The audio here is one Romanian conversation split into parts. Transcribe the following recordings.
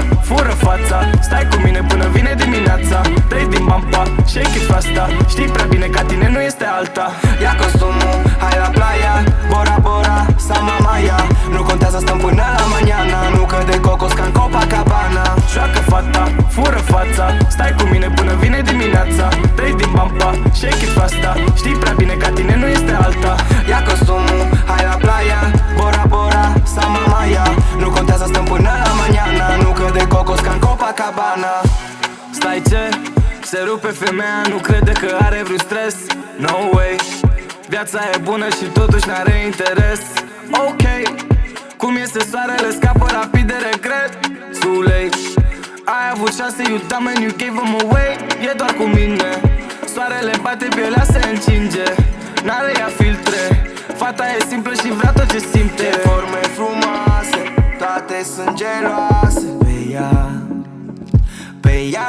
fură fața. Stai cu mine până vine dimineața. Dă-i din bampa, shake it fasta. Știi prea bine ca tine nu este alta. Ia costumul, hai la playa, Bora Bora, Sama Maya. Nu contează, stăm până la mañana. Nu căde cocos ca în Copacabana. Joacă fata, fură fața. Stai cu mine până vine dimineața. Dă-i din bampa, shake it fasta. Știi prea bine ca tine nu este alta. Ia costumul, hai la playa, Bora Bora, Sama Maya. Nu contează, stăm până la mañana. Nu căde cocos ca în Copacabana. Stai ce? Se rupe femeia, nu crede că are vreun stres. No way. Viața e bună și totuși n-are interes. Ok. Cum este soarele, scapă rapid de regret. Too late. Ai avut șanse, you dumb and you gave them away. E doar cu mine. Soarele bate, pielea se încinge. N-are ea filtre. Fata e simplă și vrea tot ce simte. Ce forme frumoase, toate sunt geloase. Pe ea, pe ea.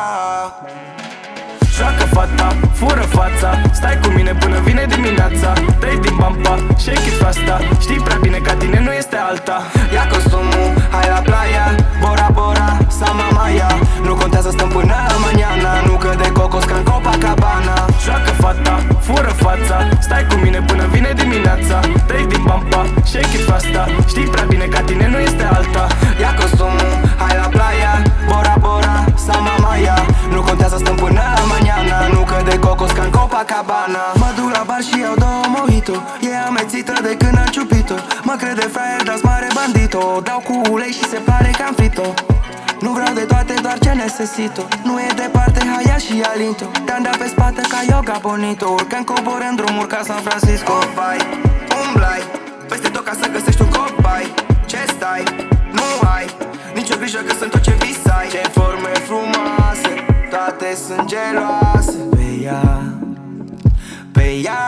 Joacă fata, fură fața. Stai cu mine până vine dimineața. Dă-i din bampa, shake it fasta. Știi prea bine ca tine nu este alta. Ia costumul, hai la playa, Bora Bora, Sama Maya. Nu contează, stăm până la mañana. Nu căde cocos ca în Copacabana. Joacă fata, fură fața. Stai cu mine până vine dimineața. Dă-i din bampa, shake it fasta. Știi prea bine ca tine nu este alta. Ia costumul, hai la playa, Bora Bora, Sama Maya. Nu contează, stăm până la mañana. Nu căde cocos ca în Copacabana. Mă duc la bar și iau două mojito. E amețită de când am ciupit-o. Mă crede fraier, dar-s mare bandito. Dau cu ulei și se pare că am frito. Nu vreau de toate, doar ce necesito. Nu e departe, hai ia și alinto. Te-am dat pe spate ca yoga bonito. Urcăm, coborăm drumuri ca San Francisco. Vai, umblai peste tot ca să găsești un cobai. Ce stai? Nu ai nicio grijă că sunt tot ce visai. Ce forme frumoase, toate sunt geloase. Pe ea, pe ea.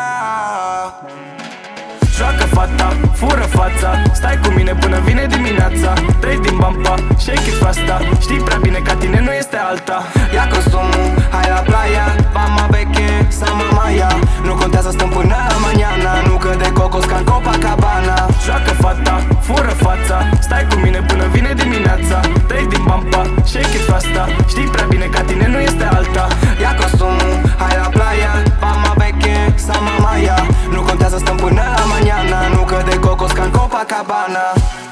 Joacă fata, fură fața. Stai cu mine până vine dimineața. Dă-i din bampa, shake it fasta. Știi prea bine ca tine nu este alta. Ia costumul, hai la playa, Bama Beche, Sama Maya. Nu contează, stăm până la mañana. Nu căde cocos ca în Copacabana. Joacă fata, fură fața. Stai cu mine până vine dimineața. Dă-i din bampa, shake it fasta. Știi prea bine ca tine nu este alta. Ia costumul, hai la playa, Bama Beche, Sama Maya. Nu contează, stăm până la mañana. Nu căde cocos ca în Copacabana.